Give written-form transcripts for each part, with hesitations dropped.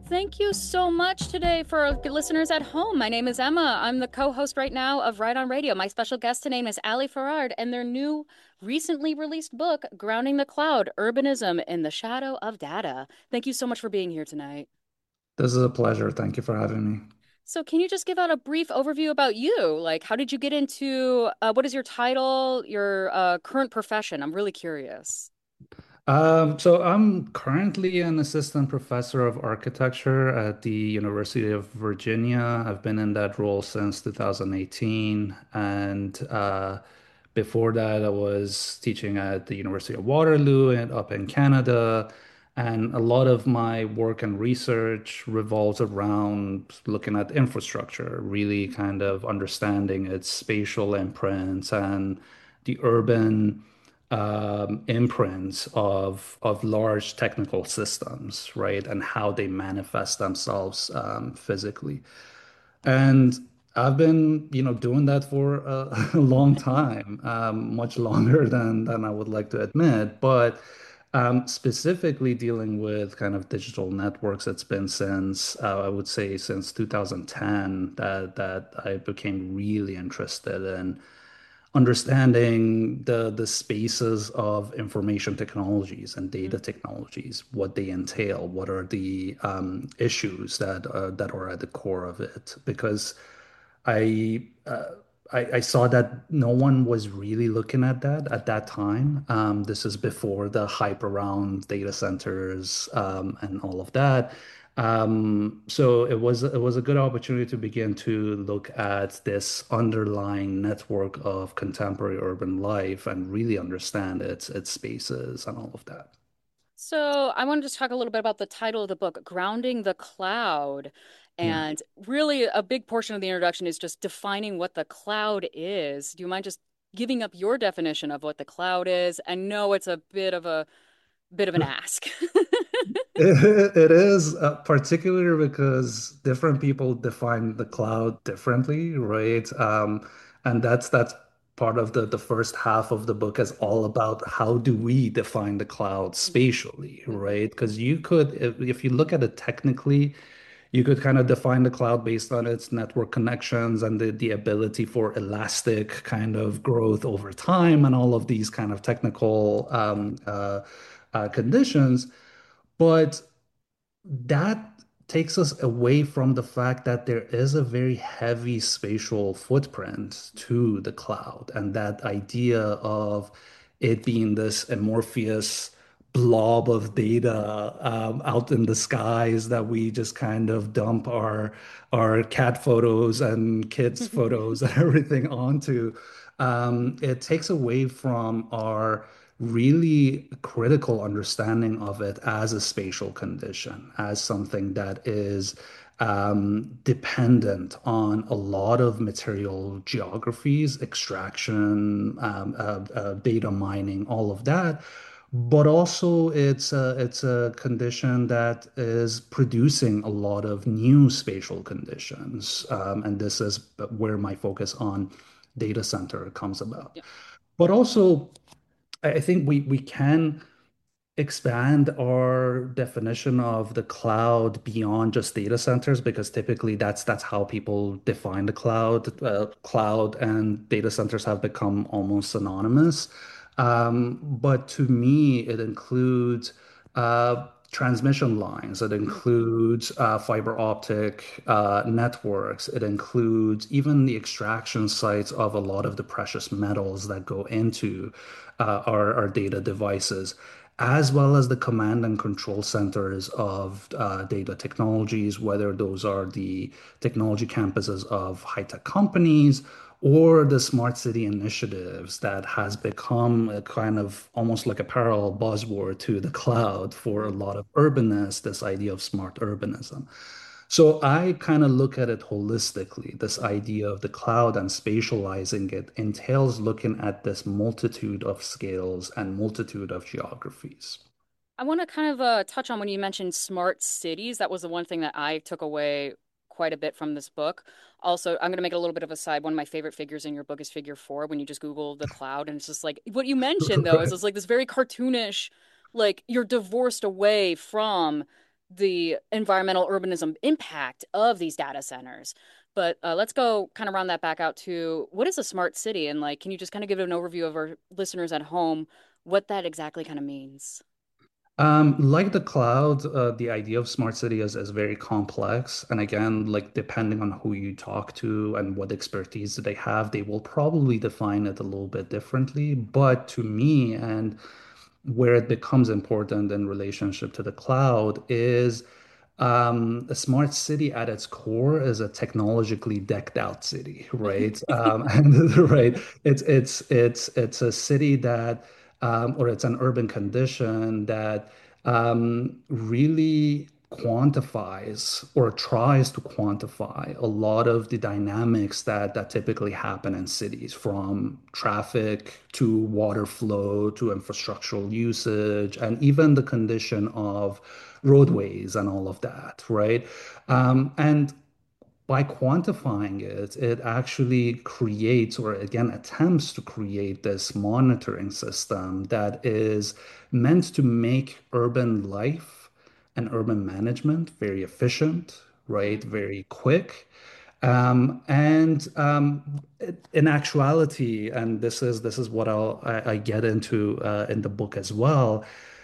Thank you so much today for our listeners at home. My name is Emma. I'm the co-host right now of Right on Radio. My special guest today is Ali Farard and their new recently released book, Grounding the Cloud: Urbanism in the Shadow of Data. Thank you so much for being here tonight. This is a pleasure. Thank you for having me. So, can you just give out a brief overview about you? Like, how did you get into what is your title, your current profession? I'm really curious. So I'm currently an assistant professor of architecture at the University of Virginia. I've been in that role since 2018, and before that, I was teaching at the University of Waterloo and up in Canada. And a lot of my work and research revolves around looking at infrastructure, really kind of understanding its spatial imprints and the urban imprints of large technical systems, right, and how they manifest themselves physically. And I've been, doing that for a long time, much longer than I would like to admit. But specifically dealing with kind of digital networks, it's been since I would say since 2010 that I became really interested in understanding the spaces of information technologies and data technologies, what they entail, what are the issues that are at the core of it. Because I, uh, I saw that no one was really looking at that at that time. This is before the hype around data centers and all of that. So it was a good opportunity to begin to look at this underlying network of contemporary urban life and really understand its spaces and all of that. So, I wanted to talk a little bit about the title of the book, Grounding the Cloud. Yeah. And really, a big portion of the introduction is just defining what the cloud is. Do you mind just giving up your definition of what the cloud is? And no, it's a bit of an ask. It is particularly because different people define the cloud differently, right? And that's part of the first half of the book is all about how do we define the cloud Mhm, spatially, mhm, right? Because you could, if you look at it technically, you could kind of define the cloud based on its network connections and the ability for elastic kind of growth over time and all of these kind of technical conditions. But that takes us away from the fact that there is a very heavy spatial footprint to the cloud, and that idea of it being this amorphous blob of data out in the skies that we just kind of dump our cat photos and kids' photos and everything onto. It takes away from our really critical understanding of it as a spatial condition, as something that is dependent on a lot of material geographies, extraction, data mining, all of that. But also, it's a condition that is producing a lot of new spatial conditions, and this is where my focus on data center comes about. yeah. But also, I think we can expand our definition of the cloud beyond just data centers because typically that's how people define the cloud. Cloud and data centers have become almost synonymous. But to me, it includes transmission lines. It includes fiber optic networks. It includes even the extraction sites of a lot of the precious metals that go into our data devices, as well as the command and control centers of data technologies, whether those are the technology campuses of high-tech companies or the smart city initiatives that has become a kind of almost like a parallel buzzword to the cloud for a lot of urbanists, this idea of smart urbanism. So I kind of look at it holistically. This idea of the cloud and spatializing it entails looking at this multitude of scales and multitude of geographies. I want to kind of touch on when you mentioned smart cities. That was the one thing that I took away quite a bit from this book. Also, I'm going to make it a little bit of a side. One of my favorite figures in your book is figure four when you just Google the cloud. And it's just like what you mentioned, though, is Right. it's like this very cartoonish, like you're divorced away from the environmental urbanism impact of these data centers. But let's go kind of round that back out to what is a smart city? And like, can you just kind of give an overview of our listeners at home what that exactly kind of means? Like the cloud, the idea of smart city is very complex. And again, like depending on who you talk to and what expertise they have, they will probably define it a little bit differently. But to me, and where it becomes important in relationship to the cloud is a smart city at its core is a technologically decked out city, right? And right, it's a city that or it's an urban condition that really quantifies or tries to quantify a lot of the dynamics that typically happen in cities, from traffic to water flow to infrastructural usage, and even the condition of roadways and all of that, right? And by quantifying it, it actually creates, or again, attempts to create this monitoring system that is meant to make urban life and urban management very efficient, Mhm. right? Very quick. In actuality, and this is what I get into in the book as well,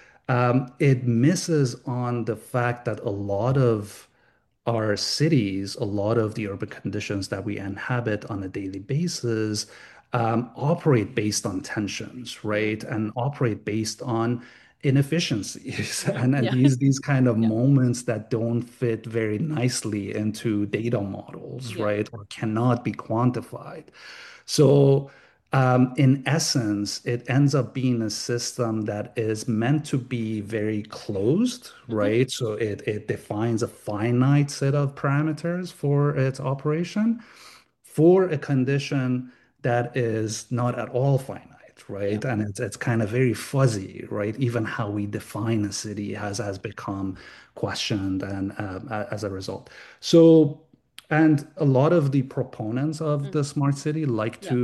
it misses on the fact that a lot of our cities, a lot of the urban conditions that we inhabit on a daily basis, operate based on tensions, Mm. right? And operate based on inefficiencies Hmm. and Yeah. these kind of Yeah. moments that don't fit very nicely into data models, Yeah. right? Or cannot be quantified. So, in essence, it ends up being a system that is meant to be very closed, Hmm. right? So it defines a finite set of parameters for its operation for a condition that is not at all finite, Yeah. right? And it's kind of very fuzzy, right? Even how we define a city has become questioned and as a result. So, and a lot of the proponents of Hmm. the smart city Yeah.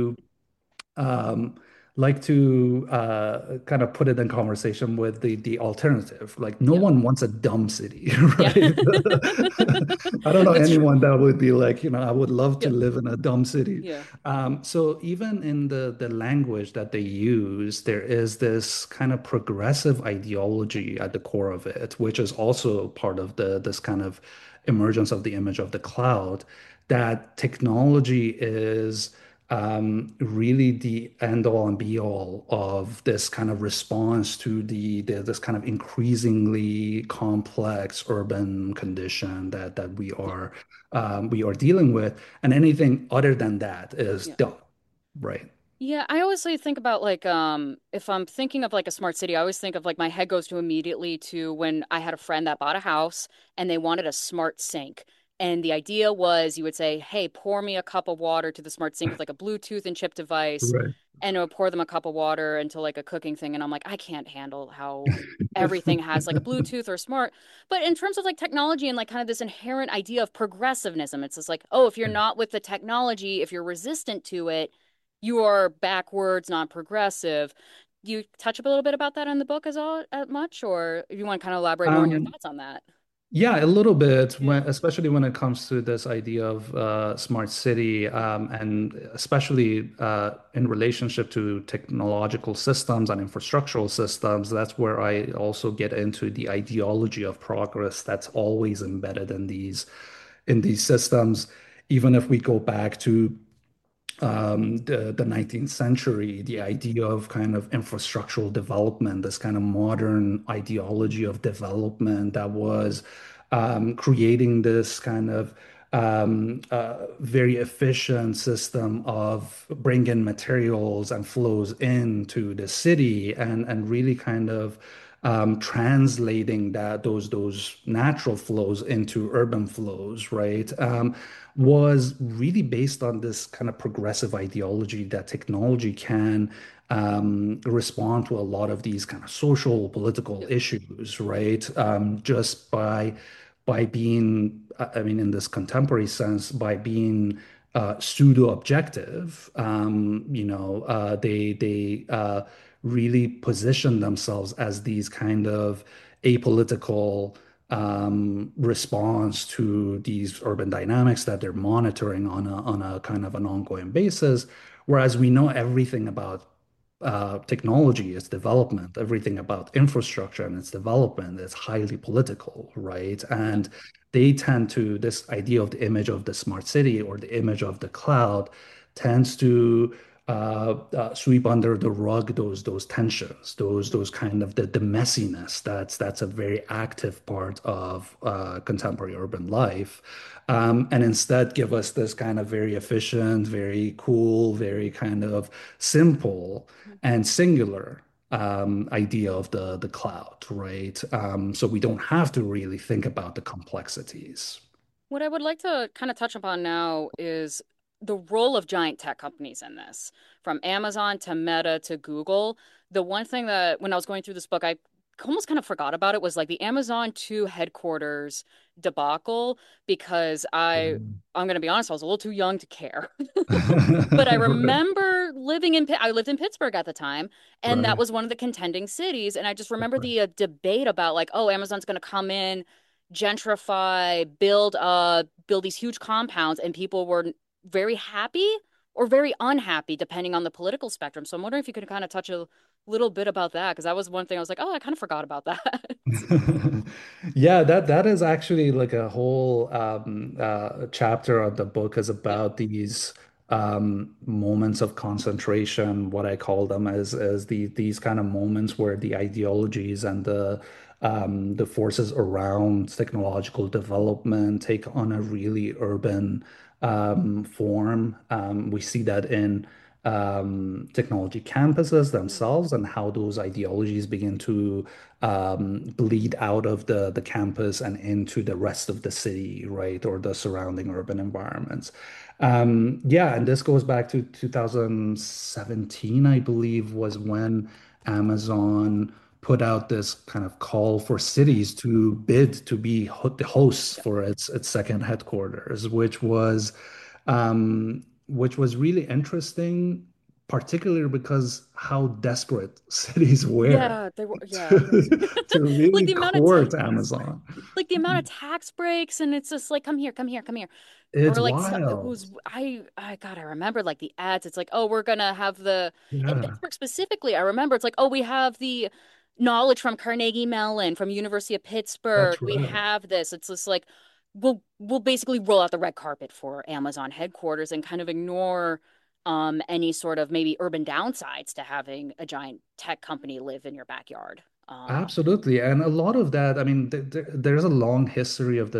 um, like to kind of put it in conversation with the alternative. Like no Yeah. one wants a dumb city, Yeah. right? I don't know That's true. anyone that would be like, I would love to Yeah. live in a dumb city. Yeah. So even in the language that they use, there is this kind of progressive ideology at the core of it, which is also part of the this kind of emergence of the image of the cloud, that technology is really the end all and be all of this kind of response to this kind of increasingly complex urban condition that Yeah. we are dealing with, and anything other than that is Yeah. dumb, right? Yeah, I always like think about like if I'm thinking of like a smart city, I always think of like my head goes to immediately to when I had a friend that bought a house and they wanted a smart sink. And the idea was you would say, "Hey, pour me a cup of water to the smart sink with like a Bluetooth and chip device." Right. And it would pour them a cup of water into like a cooking thing. And I'm like, I can't handle how everything has like a Bluetooth or smart. But in terms of like technology and like kind of this inherent idea of progressivism, it's just like, oh, if you're not with the technology, if you're resistant to it, you are backwards, not progressive. Do you touch up a little bit about that in the book as all much, or if you want to kind of elaborate more on your Um, thoughts on that? Yeah, a little bit, Yeah. especially when it comes to this idea of smart city, and especially in relationship to technological systems and infrastructural systems. That's where I also get into the ideology of progress that's always embedded in these systems. Even if we go back to the 19th century, the Yeah. idea of kind of infrastructural development, this kind of modern ideology of development that was creating this kind of very efficient system of bringing materials and flows into the city, and really kind of translating those natural flows into urban flows, right? Was really based on this kind of progressive ideology that technology can respond to a lot of these kind of social, political Yeah. issues, right? Just by being, I mean, in this contemporary sense, by being pseudo objective. They really position themselves as these kind of apolitical response to these urban dynamics that they're monitoring on a kind of an ongoing basis. Whereas we know everything about technology, its development, everything about infrastructure and its development is highly political, right? Yeah. And they tend to, this idea of the image of the smart city or the image of the cloud tends to sweep under the rug those tensions, those kind of the messiness that's a very active part of contemporary urban life, and instead give us this kind of very efficient, very cool, very kind of simple and singular idea of the cloud, right? So we don't have to really think about the complexities. What I would like to kind of touch upon now is the role of giant tech companies in this, from Amazon to Meta to Google. The one thing that when I was going through this book, I almost kind of forgot about it was like the Amazon 2 headquarters debacle because I'm going to be honest, I was a little too young to care. But I Right. remember I lived in Pittsburgh at the time, and that Right. was one of the contending cities. And I just remember Right. the debate about like, oh, Amazon's going to come in, gentrify, build these huge compounds, and people were very happy or very unhappy depending on the political spectrum. So I'm wondering if you could kind of touch a little bit about that because that was one thing I was like, oh, I kind of forgot about that. Yeah, that is actually like a whole chapter of the book is Yeah. about these moments of concentration, what I call them as these kind of moments where the ideologies and the forces around technological development take on a really urban form. We see that in technology campuses Mhm. themselves and how those ideologies begin to bleed out of the campus and into the rest of the city, right, or the surrounding urban environments. Yeah, and this goes back to 2017, I believe, was when Amazon put out this kind of call for cities to bid to be the hosts Yeah. for its second headquarters, which was really interesting, particularly because how desperate cities were Yeah, they were, yeah. to Like really the amount of court Amazon. like the amount of tax breaks and it's just like come here, come here, come here. It's Or like so, it wild. was I God, I remember like the ads. It's like, "Oh, we're gonna have the in Yeah, Pittsburgh specifically, I remember it's like, "Oh, we have the knowledge from Carnegie Mellon, from University of Pittsburgh. that's We right. have this." It's just like we'll basically roll out the red carpet for Amazon headquarters and kind of ignore any sort of maybe urban downsides to having a giant tech company live in your backyard. Absolutely. And a lot of that, I mean, there's a long history of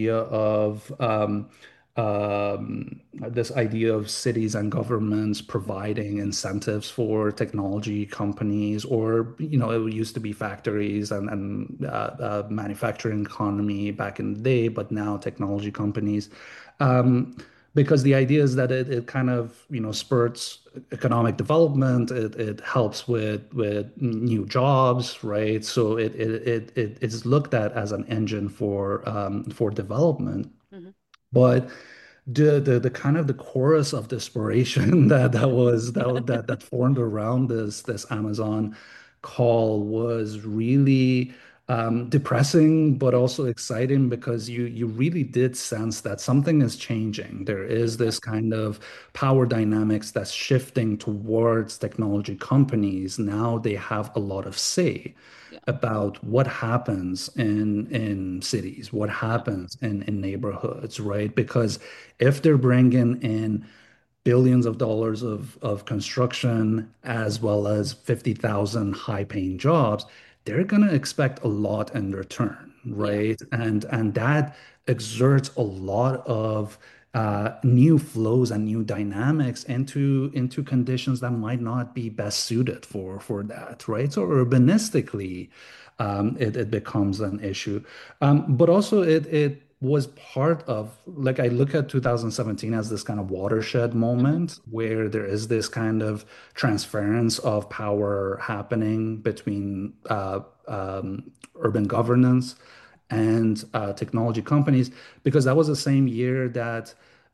this idea of cities and governments providing incentives for technology companies, or, it used to be factories and manufacturing economy back in the day, but now technology companies. Um, because the idea is that it kind of, spurts economic development. It helps with new jobs, right? So it is looked at as an engine for development. Mhm. But the kind of the chorus of desperation that formed around this Amazon call was really depressing, but Yeah, also exciting because you really did sense that something is changing. There is yeah, this kind of power dynamics that's shifting towards technology companies. Now they have a lot of say yeah, about what happens in cities, what yeah. happens in neighborhoods, right? Because if they're bringing in billions of dollars of construction as well as 50,000 high-paying jobs, they're going to expect a lot in return, Yeah. right? And that exerts a lot of new flows and new dynamics into conditions that might not be best suited for that, right? So urbanistically, it becomes an issue. But also it was part of, like, I look at 2017 as this kind of watershed Hmm. moment where there is this kind of transference of power happening between urban governance and technology companies, because that was the same year that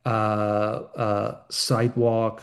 Sidewalk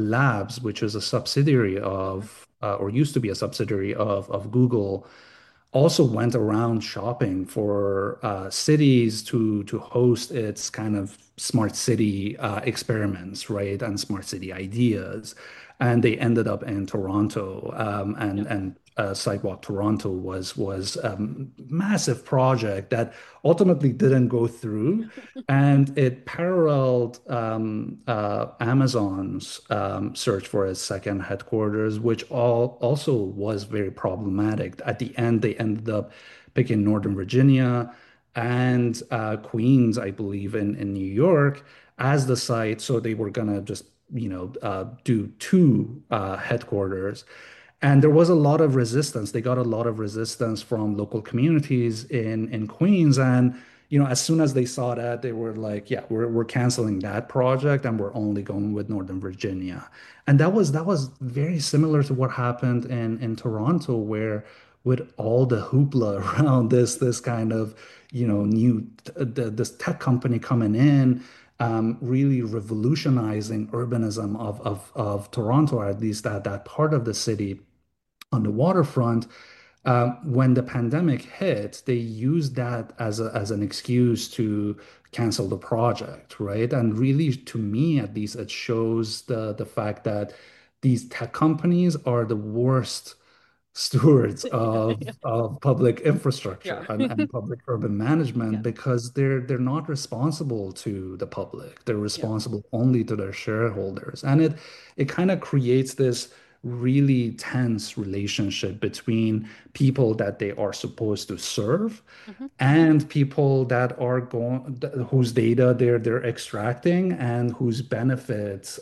Labs, which is a subsidiary Hmm. of, or used to be a subsidiary of Google, also went around shopping for cities to host its kind of smart city experiments, right, and smart city ideas. And they ended up in Toronto, Yeah. and Sidewalk Toronto was a massive project that ultimately didn't go through, and it paralleled Amazon's search for its second headquarters, which also was very problematic. At the end, they ended up picking Northern Virginia and Queens, I believe, in New York as the site. So they were gonna just, do two headquarters. And there was a lot of resistance. They got a lot of resistance from local communities in Queens. And, as soon as they saw that, they were like, yeah, we're canceling that project and we're only going with Northern Virginia. And that was very similar to what happened in Toronto, where with all the hoopla around this kind of, new this tech company coming in, really revolutionizing urbanism of Toronto, or at least that part of the city on the waterfront. When the pandemic hit, they used that as an excuse to cancel the project, right? And really, to me, at least, it shows the fact that these tech companies are the worst stewards of public infrastructure Yeah. and public urban Yeah. management, because they're not responsible to the public. They're Yeah. responsible only to their shareholders. And it kind of creates this really tense relationship between people that they are supposed to serve Hmm. and people that are whose data they're extracting and whose benefits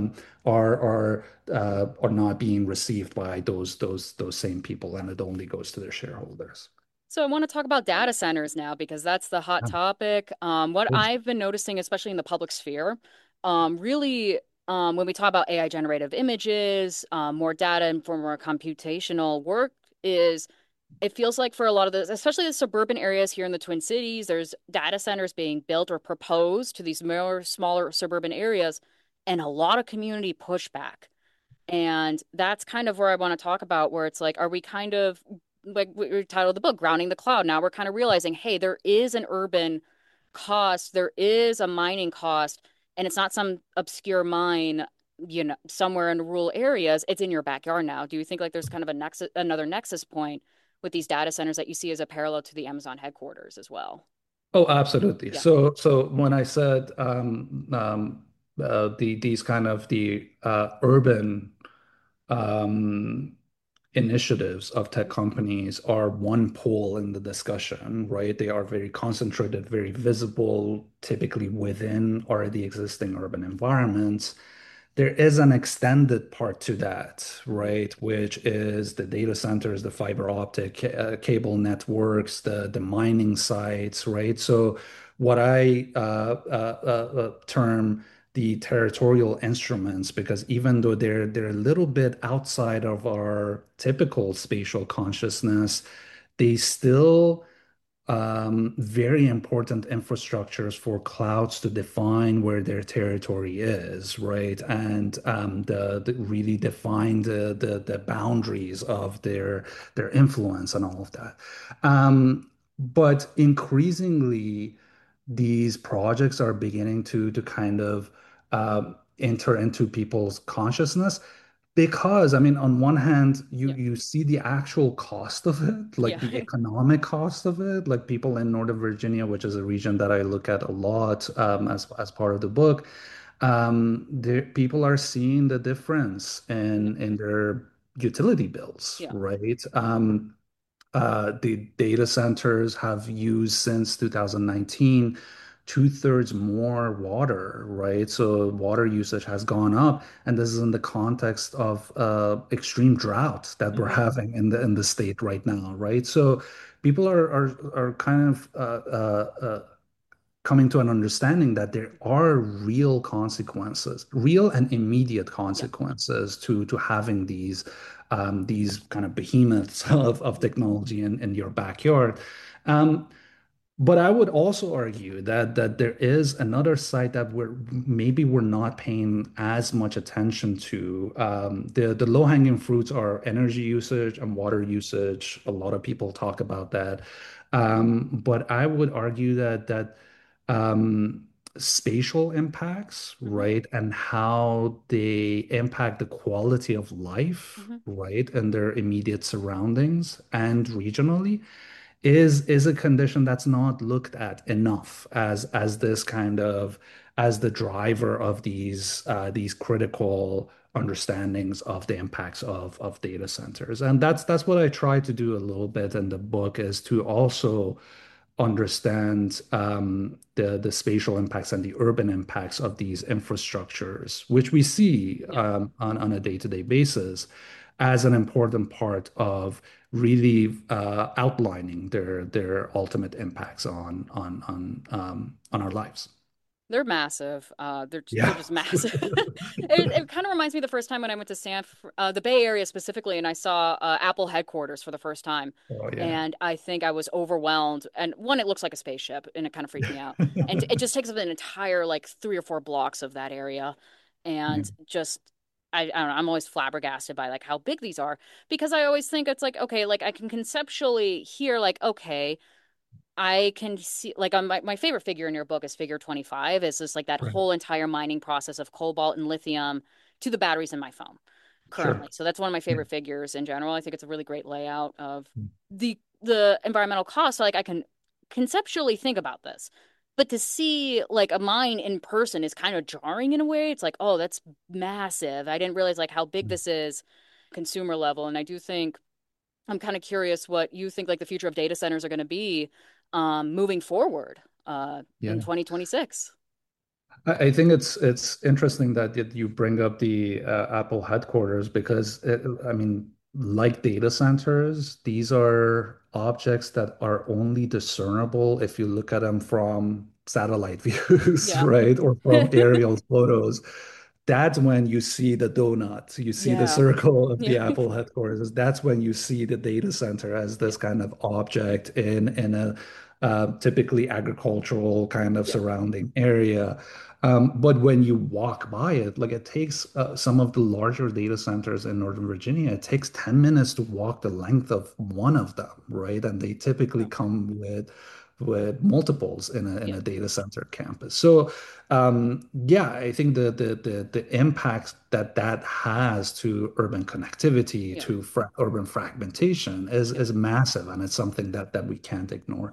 are not being received by those same people, and it only goes to their shareholders. So I want to talk about data centers now because that's the hot topic. What I've been noticing, especially in the public sphere, really, when we talk about AI generative images, more data and for more computational work, is it feels like for a lot of the, especially the suburban areas here in the Twin Cities, there's data centers being built or proposed to these more smaller suburban areas, and a lot of community pushback. And that's kind of where I want to talk about, where it's like, are we kind of like we titled the book, Grounding the Cloud? Now we're kind of realizing, hey, there is an urban cost, there is a mining cost, and it's not some obscure mine, somewhere in rural areas. It's in your backyard now. Do you think like there's kind of a nexus, another nexus point with these data centers that you see as a parallel to the Amazon headquarters as well? Oh, absolutely. Yeah. So when I said these kind of the urban um, initiatives of tech companies are one pole in the discussion, right? They are very concentrated, very visible, typically within already existing urban environments. There is an extended part to that, right? Which is the data centers, the fiber optic cable networks, the mining sites, right? So what I term the territorial instruments, because even though they're a little bit outside of our typical spatial consciousness, they still very important infrastructures for clouds to define where their territory is, right? And the really define the boundaries of their influence and all of that. But increasingly, these projects are beginning to kind of enter into people's consciousness. Because, I mean, on one hand, you Yeah. you see the actual cost of it, like Yeah. the economic cost of it. Like people in Northern Virginia, which is a region that I look at a lot as part of the book, people are seeing the difference Yeah. in their utility bills, Yeah. right? The data centers have used since 2019 two-thirds more water, right? So water usage has gone up, and this is in the context of extreme drought that we're Hmm. having in the state right now, right? So people are kind of coming to an understanding that there are real consequences, real and immediate Yeah. consequences to having these kind of behemoths of Mhm. technology in your backyard. Um, But I would also argue that there is another side that we're not paying as much attention to. The low-hanging fruits are energy usage and water usage. A lot of people talk about that. But I would argue that um, spatial impacts, Hmm. right, and how they impact the quality of life, Hmm. right, and their immediate surroundings and regionally is a condition that's not looked at enough as this kind of as the driver of these critical understandings of the impacts of data centers. And that's what I try to do a little bit in the book is to also understand the spatial impacts and the urban impacts of these infrastructures, which we see Yeah. on a day-to-day basis as an important part of really outlining their ultimate impacts on our lives. They're massive. They're Yeah. just massive. It kind of reminds me of the first time when I went to the Bay Area specifically, and I saw Apple headquarters for the first time. Oh yeah. And I think I was overwhelmed. And one, it looks like a spaceship, and it kind of freaked me out. And it just takes up an entire like 3 or 4 blocks of that area, Yeah. and just I don't know. I'm always flabbergasted by like how big these are because I always think it's like okay, like I can conceptually hear like okay. I can see like on my favorite figure in your book is figure 25 is just like that Right. whole entire mining process of cobalt and lithium to the batteries in my phone Sure. currently. So that's one of my Yeah. favorite figures in general. I think it's a really great layout of the environmental cost. So like I can conceptually think about this. But to see like a mine in person is kind of jarring in a way. It's like, oh, that's massive. I didn't realize like how big this is consumer level. And I do think I'm kind of curious what you think like the future of data centers are going to be moving forward in Yeah. 2026. I think it's interesting that you bring up the Apple headquarters because I mean, like data centers, these are objects that are only discernible if you look at them from satellite views, Yeah. right? Or from aerial photos. That's when you see the donut, you see the Yeah. circle of Yeah. the Apple headquarters. That's when you see the data center as Yeah. this kind of object in a typically agricultural kind of Yeah. surrounding area. But when you walk by it, like it takes some of the larger data centers in Northern Virginia, it takes 10 minutes to walk the length of one of them, right? And they typically Yeah. come with multiples in Yeah. a data center campus. So yeah, I think the impact that has to urban connectivity, Yeah. to urban fragmentation Yeah. is massive, and it's something that we can't ignore.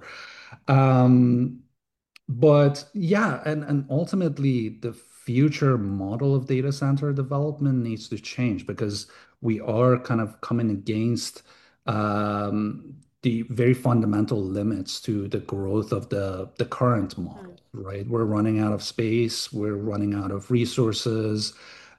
Um, but yeah, and ultimately the future model of data center development needs to change because we are kind of coming against the very fundamental limits to the growth of the current Mm. model, right? We're running out of space, we're running out of resources,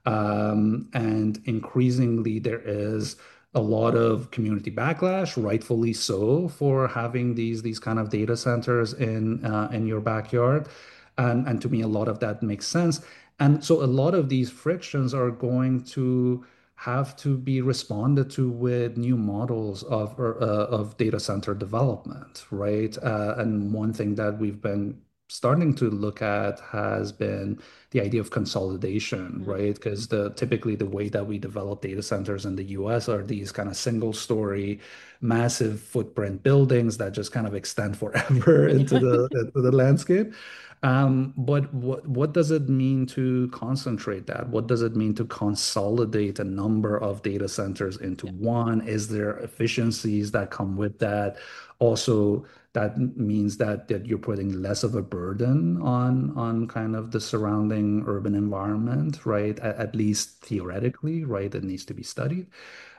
and increasingly there is a lot of community backlash, rightfully so, for having these kind of data centers in your backyard. And to me, a lot of that makes sense. And so a lot of these frictions are going to have to be responded to with new models of data center development, right? And one thing that we've been starting to look at has been the idea of consolidation, Mm. right? Because typically the way that we develop data centers in the US are these kind of single story, massive footprint buildings that just kind of extend forever Yeah. into the landscape. But what does it mean to concentrate that? What does it mean to consolidate a number of data centers into Yeah. one? Is there efficiencies that come with that? Also, that means that you're putting less of a burden on kind of the surrounding urban environment, right? At least theoretically, right? It needs to be studied.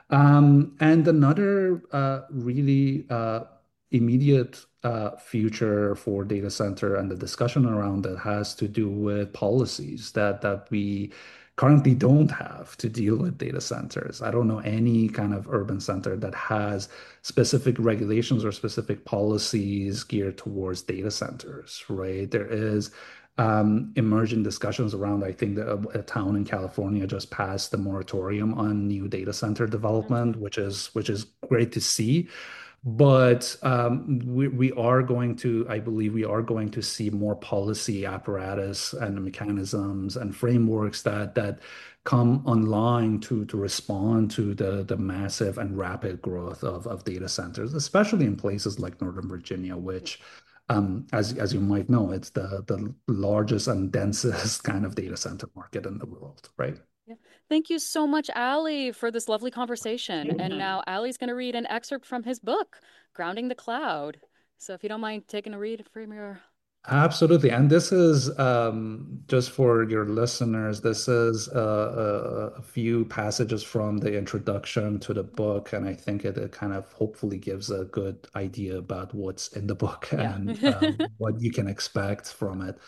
And another really immediate future for data center and the discussion around it has to do with policies that we currently don't have to deal with data centers. I don't know any kind of urban center that has specific regulations or specific policies geared towards data centers, right? There is emerging discussions around, I think that a town in California just passed the moratorium on new data center Mm. development, which is great to see. But we are going to, I believe, we are going to see more policy apparatus and mechanisms and frameworks that come online to respond to the massive and rapid growth of data centers, especially in places like Northern Virginia, which, as you might know, it's the largest and densest kind of data center market in the world, right? Yeah. Thank you so much, Ali, for this lovely conversation. And now Ali's going to read an excerpt from his book, Grounding the Cloud. So if you don't mind taking a read from your. Absolutely. And this is just for your listeners, this is a few passages from the introduction to the book. And I think it kind of hopefully gives a good idea about what's in the book Yeah. and what you can expect from it.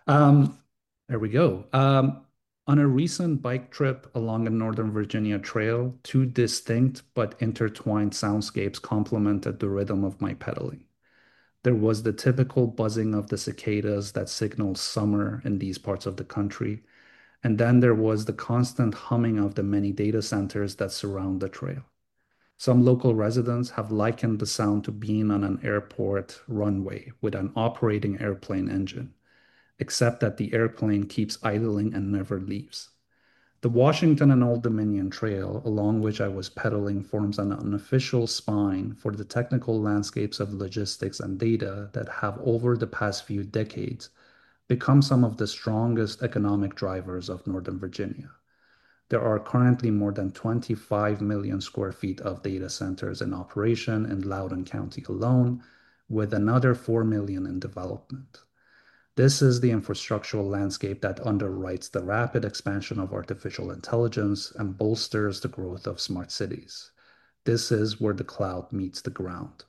Um, there we go. On a recent bike trip along a Northern Virginia trail, two distinct but intertwined soundscapes complemented the rhythm of my pedaling. There was the typical buzzing of the cicadas that signals summer in these parts of the country, and then there was the constant humming of the many data centers that surround the trail. Some local residents have likened the sound to being on an airport runway with an operating airplane engine, except that the airplane keeps idling and never leaves. The Washington and Old Dominion Trail, along which I was pedaling, forms an unofficial spine for the technical landscapes of logistics and data that have, over the past few decades, become some of the strongest economic drivers of Northern Virginia. There are currently more than 25 million square feet of data centers in operation in Loudoun County alone, with another 4 million in development. This is the infrastructural landscape that underwrites the rapid expansion of artificial intelligence and bolsters the growth of smart cities. This is where the cloud meets the ground.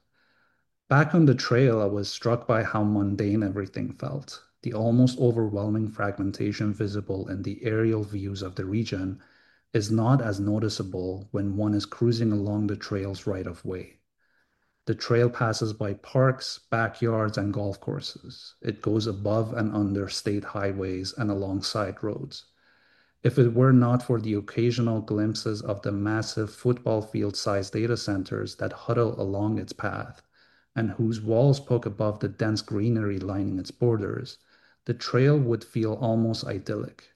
Back on the trail, I was struck by how mundane everything felt. The almost overwhelming fragmentation visible in the aerial views of the region is not as noticeable when one is cruising along the trail's right of way. The trail passes by parks, backyards, and golf courses. It goes above and under state highways and alongside roads. If it were not for the occasional glimpses of the massive football field sized data centers that huddle along its path and whose walls poke above the dense greenery lining its borders, the trail would feel almost idyllic.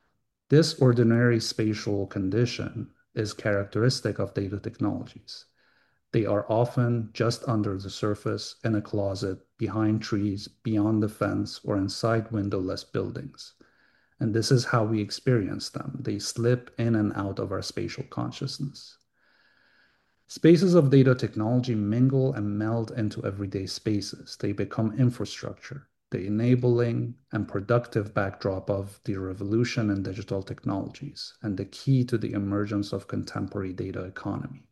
This ordinary spatial condition is characteristic of data technologies. They are often just under the surface, in a closet, behind trees, beyond the fence, or inside windowless buildings. And this is how we experience them. They slip in and out of our spatial consciousness. Spaces of data technology mingle and meld into everyday spaces. They become infrastructure, the enabling and productive backdrop of the revolution in digital technologies, and the key to the emergence of contemporary data economy.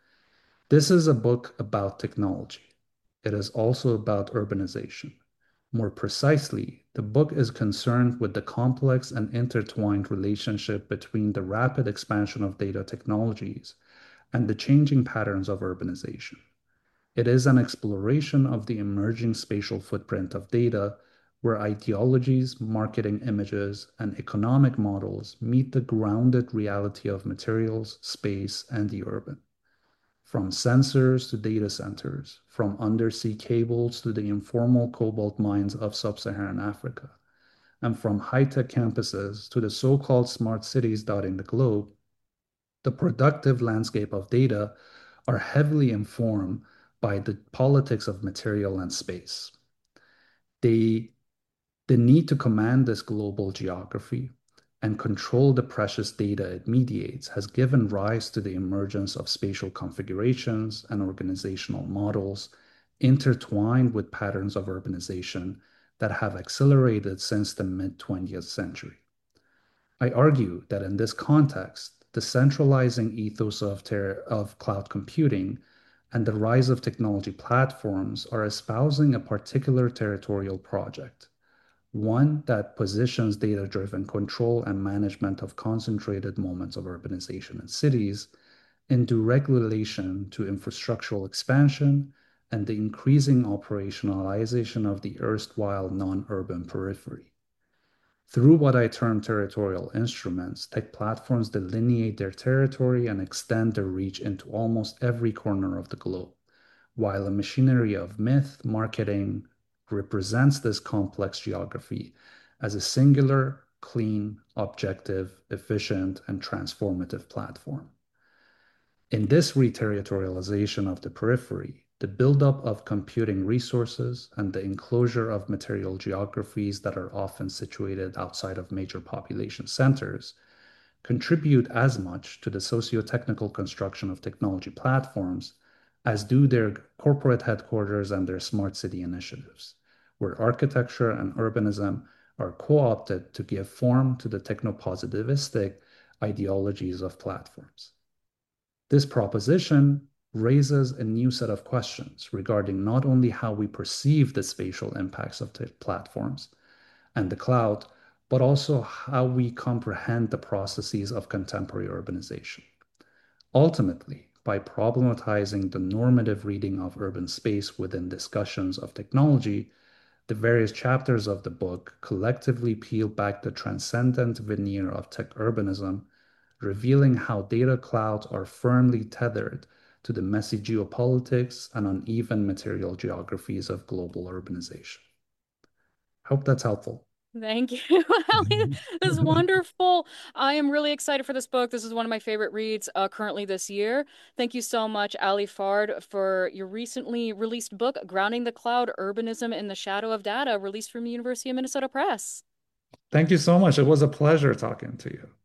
This is a book about technology. It is also about urbanization. More precisely, the book is concerned with the complex and intertwined relationship between the rapid expansion of data technologies and the changing patterns of urbanization. It is an exploration of the emerging spatial footprint of data, where ideologies, marketing images, and economic models meet the grounded reality of materials, space, and the urban. From sensors to data centers, from undersea cables to the informal cobalt mines of sub-Saharan Africa, and from high-tech campuses to the so-called smart cities dotting the globe, the productive landscape of data are heavily informed by the politics of material and space. They The need to command this global geography and control the precious data it mediates has given rise to the emergence of spatial configurations and organizational models intertwined with patterns of urbanization that have accelerated since the mid 20th century. I argue that in this context, the centralizing ethos of cloud computing and the rise of technology platforms are espousing a particular territorial project, one that positions data-driven control and management of concentrated moments of urbanization in cities in direct relation to infrastructural expansion and the increasing operationalization of the erstwhile non-urban periphery. Through what I term territorial instruments, tech platforms delineate their territory and extend their reach into almost every corner of the globe, while a machinery of myth, marketing represents this complex geography as a singular, clean, objective, efficient, and transformative platform. In this reterritorialization of the periphery, the buildup of computing resources and the enclosure of material geographies that are often situated outside of major population centers contribute as much to the socio-technical construction of technology platforms as do their corporate headquarters and their smart city initiatives, where architecture and urbanism are co-opted to give form to the techno-positivistic ideologies of platforms. This proposition raises a new set of questions regarding not only how we perceive the spatial impacts of tech platforms and the cloud, but also how we comprehend the processes of contemporary urbanization. Ultimately, by problematizing the normative reading of urban space within discussions of technology, the various chapters of the book collectively peel back the transcendent veneer of tech urbanism, revealing how data clouds are firmly tethered to the messy geopolitics and uneven material geographies of global urbanization. Hope that's helpful. Thank you, Allie. This is wonderful. I am really excited for this book. This is one of my favorite reads currently this year. Thank you so much, Ali Fard, for your recently released book, Grounding the Cloud, Urbanism in the Shadow of Data, released from University of Minnesota Press. Thank you so much. It was a pleasure talking to you.